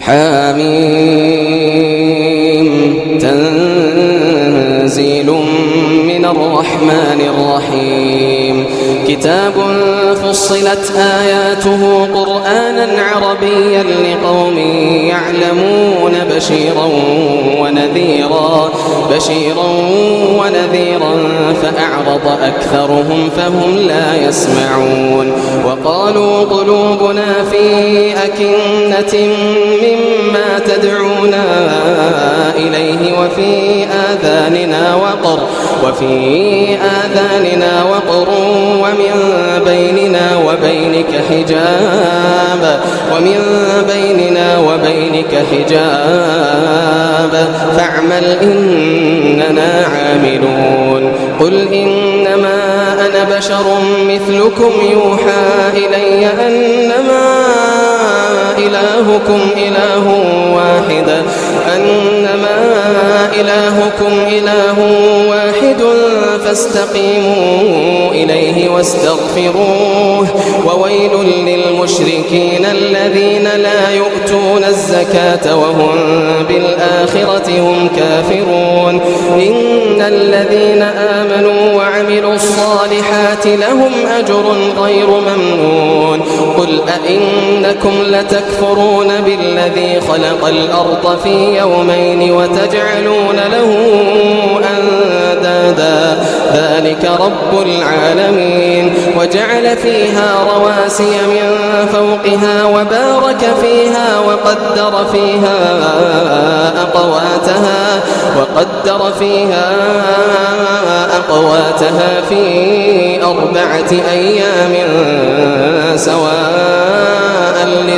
حميم تنزيل من الرحمن الرحيم كتاب فصلت آياته قرآنا عربيا لقوم يعلمون بشيرا ونذيرا فأعرض أكثرهم فهم لا يسمعون وقالوا قلوبنا في أكنة مما تدعونا إليه وفي آذاننا وقر ومن بيننا وبينك حجاب فاعمل إننا عاملون قل إنما أنا بشر مثلكم يوحى إلي أنما إلهكم إله واحد فاستقيموا إليه واستغفروه وويل للمشركين الذين لا يؤتون الزكاة وهم بالآخرة هم كافرون إن الذين آمنوا وعملوا الصالحات لهم أجر غير ممنون قل أئنكم لتكفرون بالذي خلق الأرض في يومين وتجعلون له أندادا ذلك رب العالمين وجعل فيها رواسي من فوقها وبارك فيها وقدر فيها أقواتها في 4 أيام سواء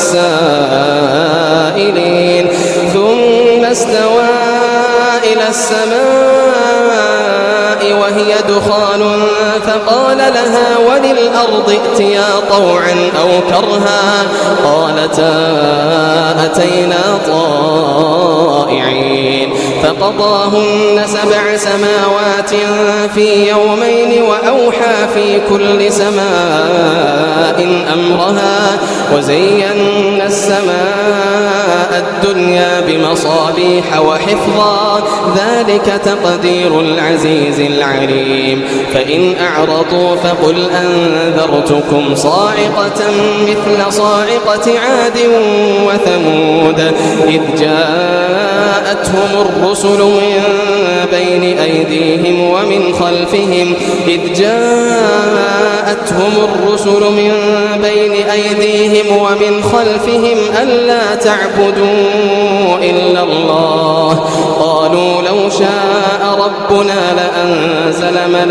للسائلين ثم استوى إلى السماء وهي دخان فقال لها وللأرض ائتيا طوعا أو كرها قالتا أتينا طائعين فقضاهن 7 سماوات في يومين وأوحى في كل سماء أمرها وزينا السماء الدنيا بمصابيح وحفظا ذلك تقدير العزيز العليم فإن أعرضوا فقل أنذرتكم صاعقة مثل صاعقة عاد وثمود إذ جاءتهم الرسل من بين أيديهم ومن خلفهم ألا تعبدوا إلا الله قالوا لو شاء ربنا لأنزل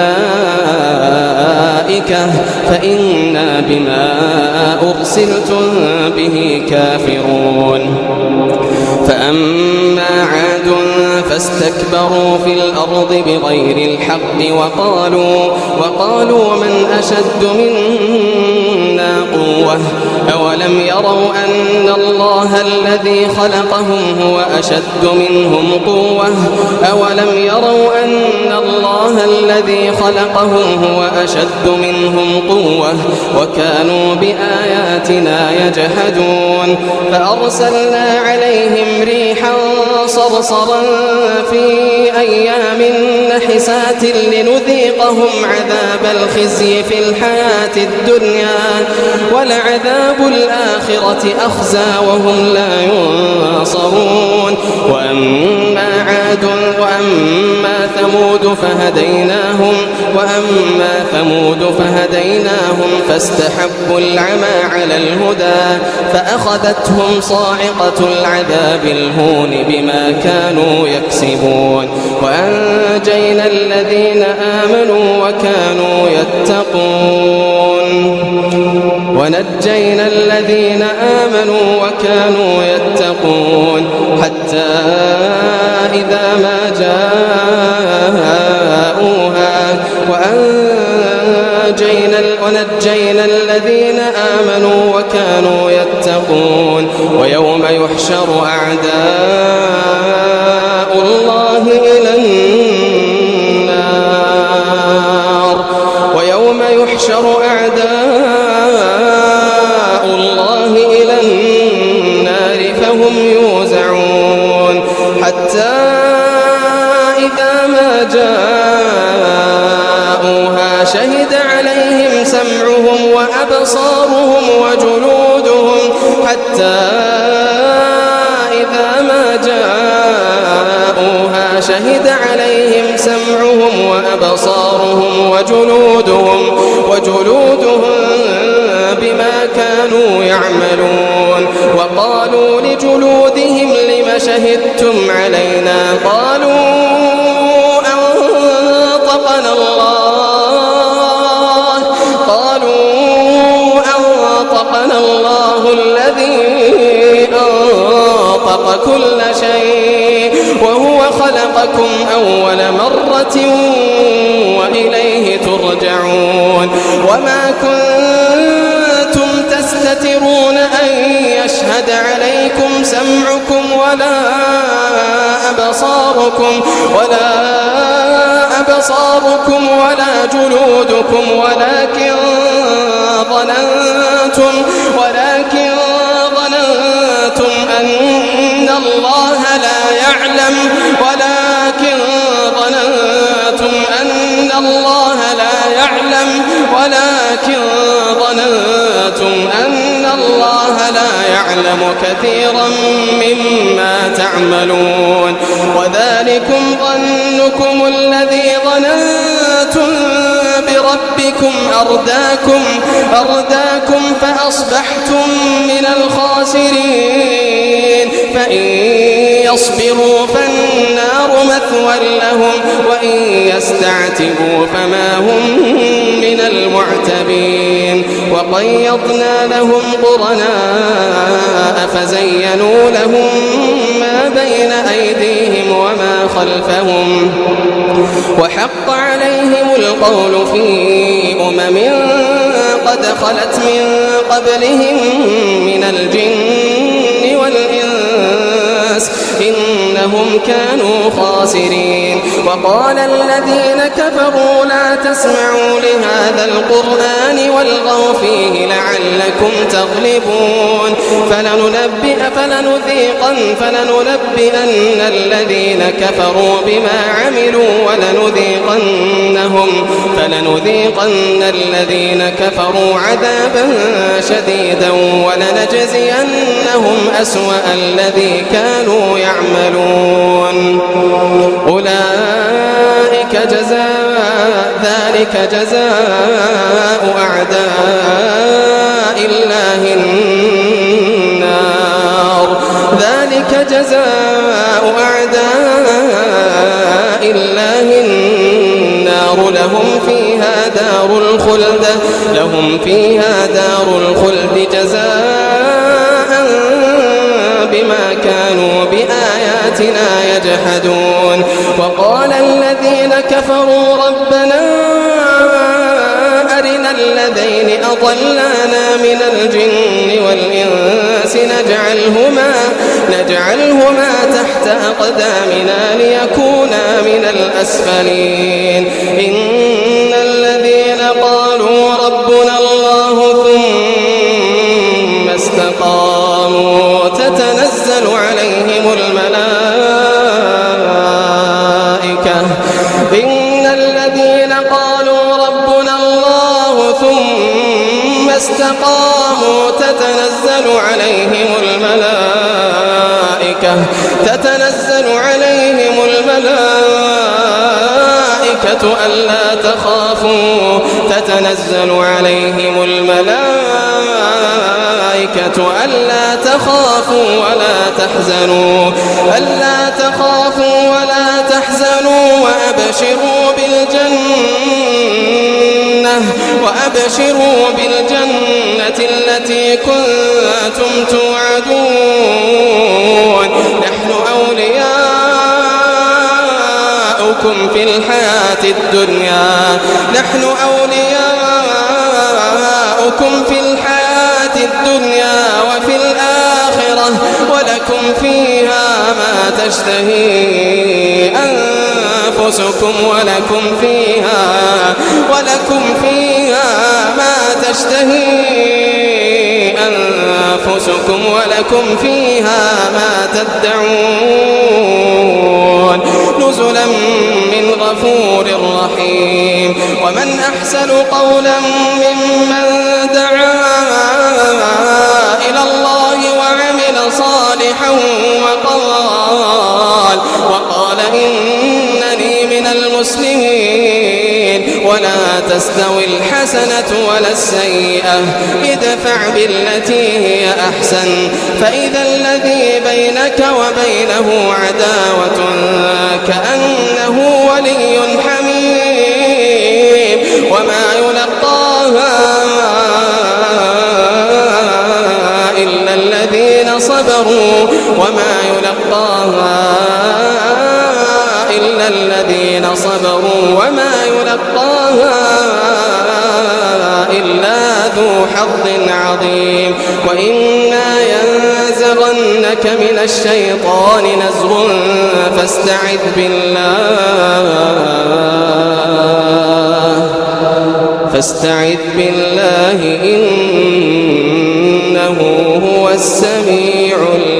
ملائكة فإنا بما أرسلتم به كافرون فأما عاد فاستكبروا في الأرض بغير الحق وقالوا من أشد منا قوة أولم يروا أن الله الذي خلقهم هو أشد منهم قوة وكانوا بآياتنا يجحدون فأرسلنا عليهم ريحا صرصرا في أيام نحسات لنذيقهم عذاب الخزي في الحياة الدنيا ولعذاب الآخرة أخزى وهم لا ينصرون وأما عاد وأما ثمود فهديناهم فاستحبوا العمى على الهدى فأخذتهم صاعقة العذاب الهون بما كانوا يكسبون وأنجينا الذين آمنوا وكانوا يتقون ونجينا الذين آمنوا وكانوا يتقون حتى إذا ما جاءوها ونجينا الذين آمنوا وكانوا يتقون ويوم يحشر أعداء الله إلى النار فهم يوزعون حتى إذا ما جاءوها شهد عليهم سمعهم وأبصارهم وجلودهم شهد عليهم سمعهم وأبصارهم وجلودهم بما كانوا يعملون وقالوا لجلودهم لم شهدتم علينا قالوا أنطقنا الله الذي أنطق كل شيء وهو خلقكم أول مرة وإليه ترجعون وما كنتم تستترون أن يشهد عليكم سمعكم ولا أبصاركم ولا جلودكم ولكن ظننتم أن الله لا يعلم كثيرا مما تعملون وذلكم ظنكم الذي ظننتم بربكم أرداكم فأصبحتم من الخاسرين فإن يصبروا فالنار مثوى لهم وإن يستعتبوا فما هم من المعتبين وقيضنا لهم قرناء فزينوا لهم ما بين أيديهم وما خلفهم وحق عليهم القول في أمم قد خلت من قبلهم من الجن والإنس إنهم كانوا خاسرين وقال الذين كفروا لا تسمعوا لهذا القرآن والغوا فيه لعلكم تغلبون فلننبئن الذين كفروا بما عملوا فلنذيقن الذين كفروا عذابا شديدا ولنجزينهم أسوأ الذي كانوا يعملون ذلك جزاء أعداء الله النار لهم فيها دار الخلد جزاء بما كانوا بآياتنا يجحدون وقال الذين كفروا ربنا أرنا الذين أضلانا من الجن والإنس نجعلهما تحت أقدامنا ليكونا من الأسفلين إن الذين قالوا ربنا الله ثم استقاموا تتنزل عليهم الملائكة إن الذين قالوا ربنا الله ثم استقاموا تتنزل عليهم الملائكة ألا تخافوا ولا تحزنوا وأبشروا بالجنة التي كنتم توعدون نحن أولياؤكم في الحياة الدنيا وفي الآخرة ولكم فيها ما تشتهي أنفسكم ولكم فيها ما تشتهي أنفسكم ولكم فيها ما تدعون نزلا من غفور رحيم. ومن أحسن قولا ممن دعا إلى الله وعمل صالحا وقال إنني من المسلمين. ولا تستوي الحسنة ولا السيئة ادفع بالتي هي أحسن فإذا الذي بينك وبينه عداوة كأنه ولي حميم. وما يلقاها إلا الذين صبروا وما يلقاها إلا الذين صبروا وما يلقاها إلا ذو حظ عظيم. وإما ينزغنك من الشيطان نزغ فاستعذ بالله إنه هو السميع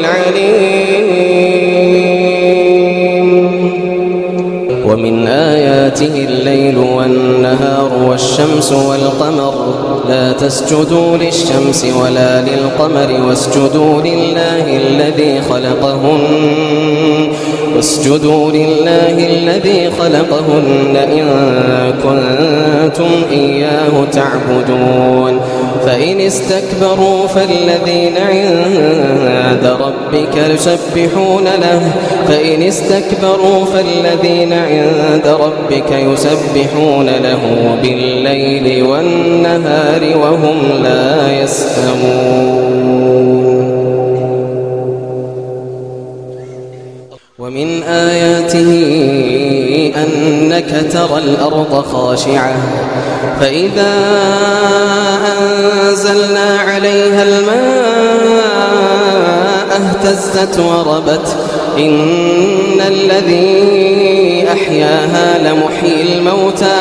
العليم. ومن آياته الليل والنهار والشمس والقمر لا تسجدوا للشمس ولا للقمر واسجدوا لله الذي خلقهن إن كنتم إياه تعبدون. فإن استكبروا فالذين عند ربك يسبحون له بالليل والنهار وهم لا يسأمون. ومن آياته أنك ترى الأرض خاشعة فإذا أنزلنا عليها الماء اهتزت وربت إن الذي أحياها لمحيي الموتى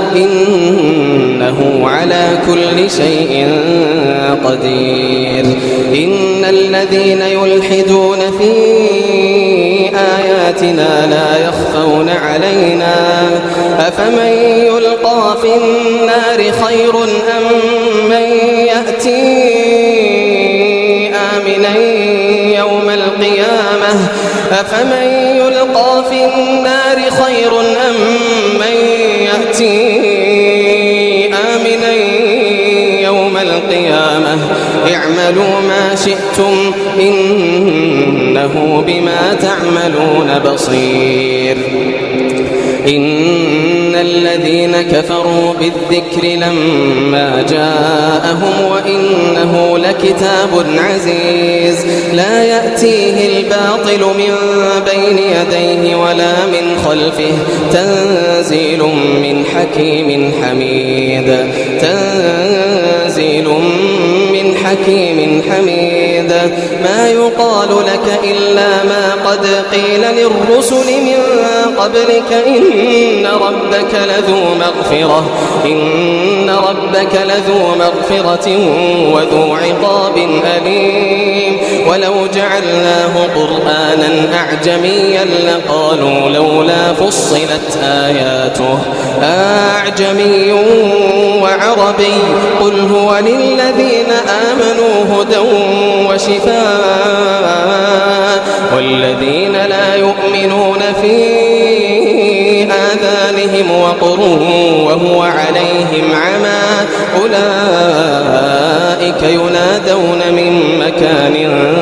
إنه على كل شيء قدير. إن الذين يلحدون في آياتنا لا يخفون علينا أفمن يلقى في النار خير أم من يأتي آمنا يوم القيامة اعملوا ما شئتم إنه بما تعملون بصير. إن الذين كفروا بالذكر لما جاءهم وإنه لكتاب عزيز لا يأتيه الباطل من بين يديه ولا من خلفه تنزيل من حكيم حميد. ما يقال لك إلا ما قد قيل للرسل من قبلك إن ربك لذو مغفرة وذو عقاب أليم. ولو جعلناه قرآنا أعجميا لقالوا لولا فصلت آياته أعجمي وعربي قل هو للذين آمنوا هدى وشفاء والذين لا يؤمنون في آذانهم وقر وهو عليهم عمى أولئك ينادون من مكان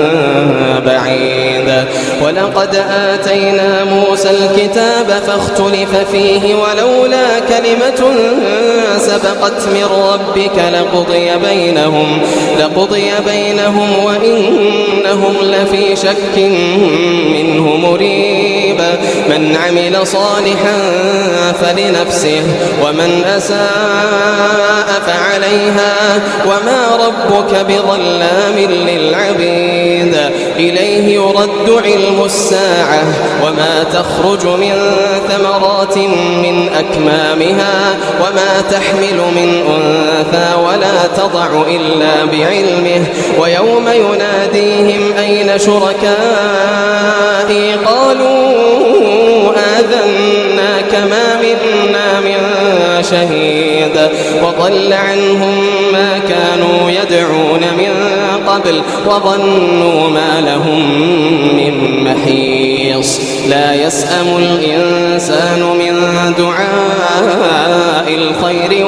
بعيد. ولقد آتينا موسى الكتاب فاختلف فيه ولولا كلمة سبقت من ربك لقضي بينهم وإنهم لفي شك منه مريب. من عمل صالحا فلنفسه ومن أساء فعليها وما ربك بظلام للعبيد إليه يرد علم الساعة وما تخرج من ثمرات من أكمامها وما تحمل من أنثى ولا تضع إلا بعلمه ويوم يناديهم أين شركائي قالوا آذناك ما منا من شهيد وضل عنهم ما كانوا يدعون من قبل وظنوا ما لهم من محيص لا يسأم الإنسان من دعاء الخير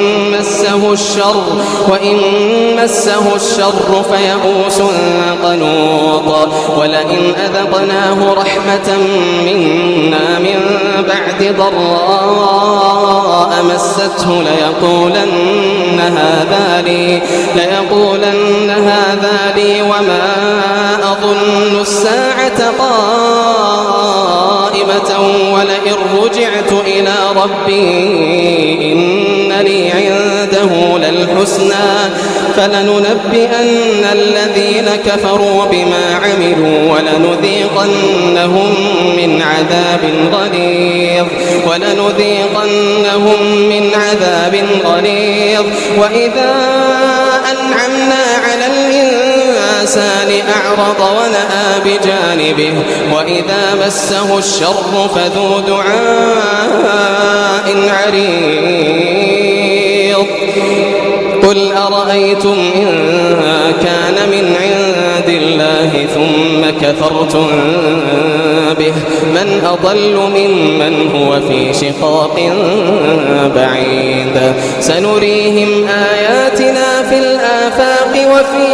وإن مسه الشر فيئوس قنوط ولئن أذقناه رحمة منا من بعد ضراء مسته ليقولن هذا لي وما أظن الساعة قائمة ولئن رجعت إلى ربي إن لي عنده للحسنى فلننبئن الذين كفروا بما عملوا ولنذيقنهم من عذاب غليظ وإذا أنعمنا على الإنسان أعرض ونأى بجانبه وإذا مسه الشر فذو دعاء عريض قل أرأيتم إن كان من عند الله ثم كفرتم به من أضل ممن هو في شقاق بعيد سنريهم آياتنا في الآفاق وفي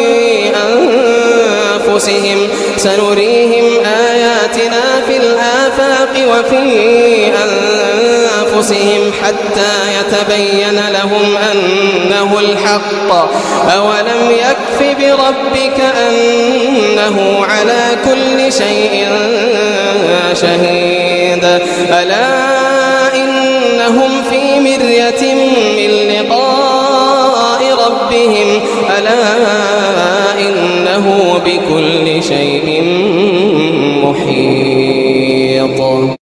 أنفسهم حتى يتبين لهم أنه الحق أولم يكف بربك أنه على كل شيء شهيد ألا إنهم في مرية من لقاء ربهم ألا إنه بكل شيء محيط